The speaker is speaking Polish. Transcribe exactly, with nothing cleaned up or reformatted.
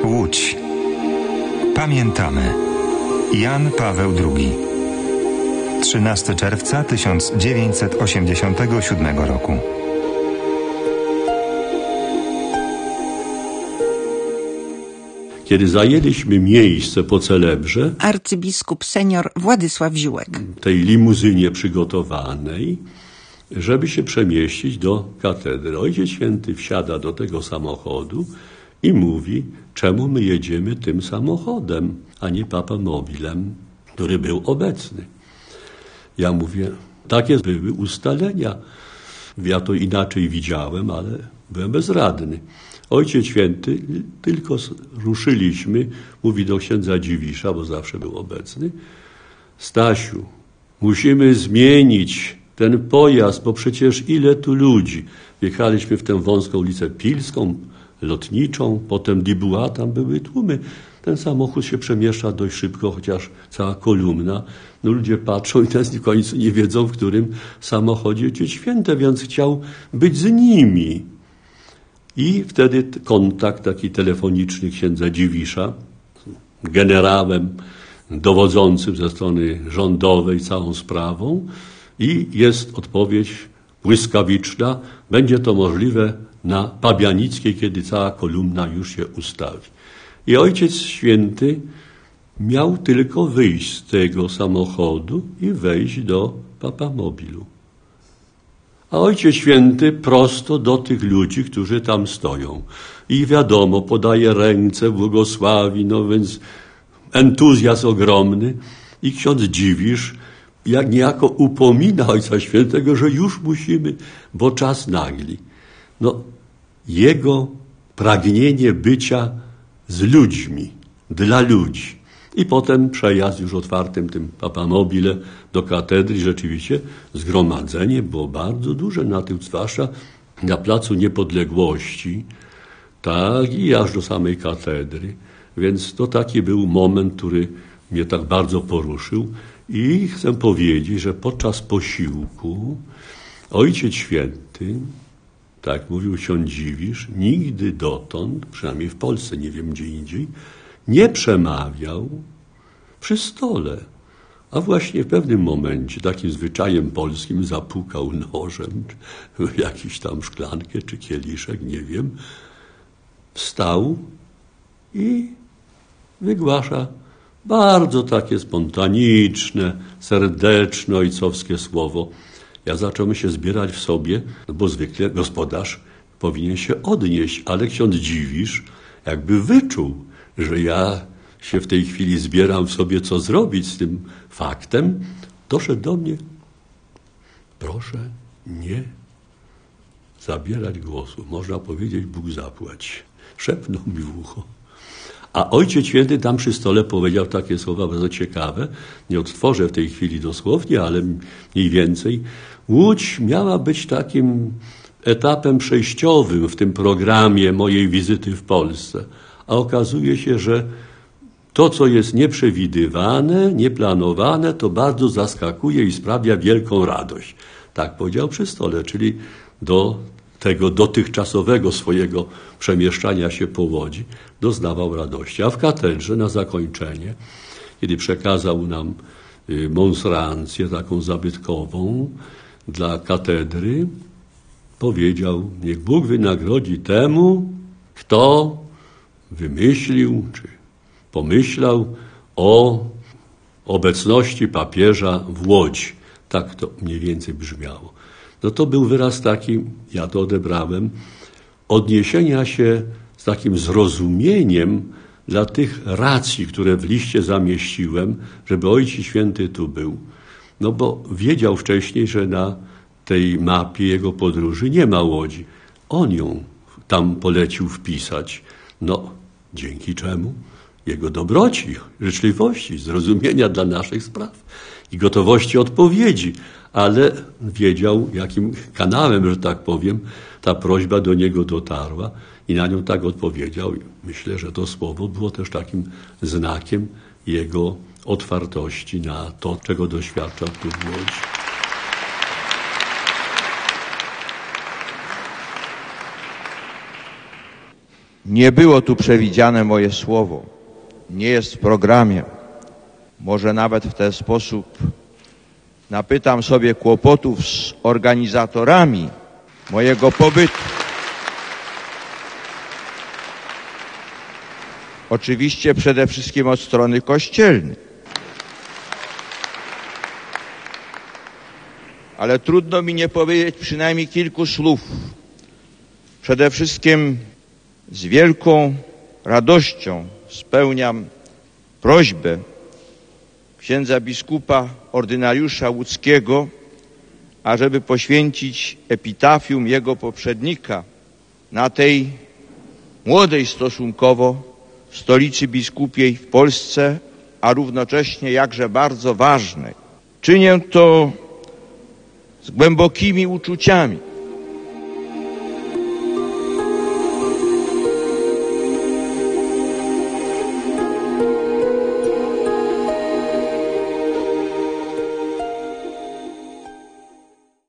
Łódź. Pamiętamy. Jan Paweł drugi. trzynastego czerwca tysiąc dziewięćset osiemdziesiątego siódmego roku. Kiedy zajęliśmy miejsce po celebrze, arcybiskup senior Władysław Ziółek, tej limuzynie przygotowanej, żeby się przemieścić do katedry, Ojciec Święty wsiada do tego samochodu i mówi, czemu my jedziemy tym samochodem, a nie papamobilem, który był obecny. Ja mówię, takie były ustalenia. Ja to inaczej widziałem, ale byłem bezradny. Ojciec Święty, tylko ruszyliśmy, mówi do księdza Dziwisza, bo zawsze był obecny, Stasiu, musimy zmienić ten pojazd, bo przecież ile tu ludzi. Wjechaliśmy w tę wąską ulicę Pilską, Lotniczą, potem Dibuła, tam były tłumy. Ten samochód się przemieszcza dość szybko, chociaż cała kolumna. No ludzie patrzą i teraz w końcu nie wiedzą, w którym samochodzie Ojciec Święty, więc chciał być z nimi. I wtedy kontakt taki telefoniczny księdza Dziwisza, generałem dowodzącym ze strony rządowej całą sprawą i jest odpowiedź błyskawiczna. Będzie to możliwe na Pabianickiej, kiedy cała kolumna już się ustawi. I Ojciec Święty miał tylko wyjść z tego samochodu i wejść do papamobilu. A Ojciec Święty prosto do tych ludzi, którzy tam stoją. I wiadomo, podaje ręce, błogosławi, no więc entuzjazm ogromny. I ksiądz Dziwisz jak niejako upomina Ojca Świętego, że już musimy, bo czas nagli. No, jego pragnienie bycia z ludźmi, dla ludzi. I potem przejazd już otwartym tym papamobile do katedry. Rzeczywiście zgromadzenie było bardzo duże na tym, zwłaszcza na Placu Niepodległości, tak i aż do samej katedry. Więc to taki był moment, który mnie tak bardzo poruszył. I chcę powiedzieć, że podczas posiłku Ojciec Święty, tak mówił ksiądz Dziwisz, nigdy dotąd, przynajmniej w Polsce, nie wiem gdzie indziej, nie przemawiał przy stole. A właśnie w pewnym momencie, takim zwyczajem polskim, zapukał nożem w jakiś tam szklankę czy kieliszek, nie wiem, wstał i wygłasza bardzo takie spontaniczne, serdeczne, ojcowskie słowo. Ja zacząłem się zbierać w sobie, no bo zwykle gospodarz powinien się odnieść, ale ksiądz Dziwisz jakby wyczuł, że ja się w tej chwili zbieram w sobie, co zrobić z tym faktem, doszedł do mnie. Proszę nie zabierać głosu. Można powiedzieć, Bóg zapłać. Szepnął mi w ucho. A Ojciec Święty tam przy stole powiedział takie słowa bardzo ciekawe. Nie odtworzę w tej chwili dosłownie, ale mniej więcej. Łódź miała być takim etapem przejściowym w tym programie mojej wizyty w Polsce. A okazuje się, że to, co jest nieprzewidywane, nieplanowane, to bardzo zaskakuje i sprawia wielką radość. Tak powiedział przy stole, czyli do tego dotychczasowego swojego przemieszczania się po Łodzi doznawał radości. A w katedrze na zakończenie, kiedy przekazał nam monstrancję taką zabytkową dla katedry, powiedział, niech Bóg wynagrodzi temu, kto wymyślił czy pomyślał o obecności papieża w Łodzi. Tak to mniej więcej brzmiało. No to był wyraz taki, ja to odebrałem, odniesienia się z takim zrozumieniem dla tych racji, które w liście zamieściłem, żeby Ojciec Święty tu był. No bo wiedział wcześniej, że na tej mapie jego podróży nie ma Łodzi. On ją tam polecił wpisać. No, dzięki czemu? Jego dobroci, życzliwości, zrozumienia dla naszych spraw i gotowości odpowiedzi, ale wiedział, jakim kanałem, że tak powiem, ta prośba do niego dotarła i na nią tak odpowiedział. Myślę, że to słowo było też takim znakiem jego otwartości na to, czego doświadczał tu w Łodzi. Nie było tu przewidziane moje słowo. Nie jest w programie. Może nawet w ten sposób napytam sobie kłopotów z organizatorami mojego pobytu. Oczywiście przede wszystkim od strony kościelnej. Ale trudno mi nie powiedzieć przynajmniej kilku słów. Przede wszystkim z wielką radością spełniam prośbę księdza biskupa ordynariusza łódzkiego, ażeby poświęcić epitafium jego poprzednika na tej młodej stosunkowo stolicy biskupiej w Polsce, a równocześnie jakże bardzo ważnej. Czynię to z głębokimi uczuciami,